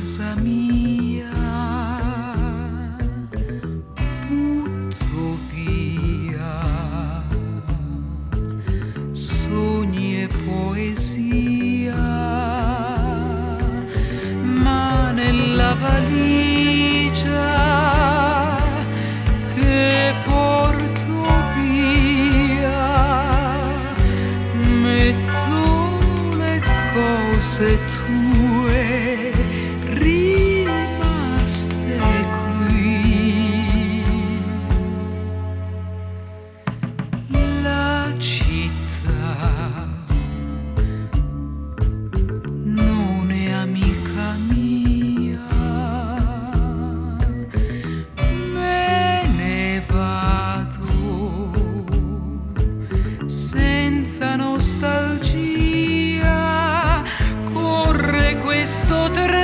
casa mia, butto via sogni e poesia, ma nella valigia che porto via metto le cose tue rimaste qui. La città non è amica mia, me ne vado senza nostalgia. Corre questo treno